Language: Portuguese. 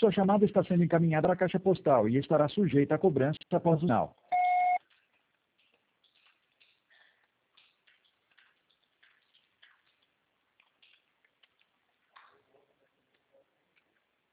Sua chamada está sendo encaminhada para a caixa postal e estará sujeita a cobrança após o sinal.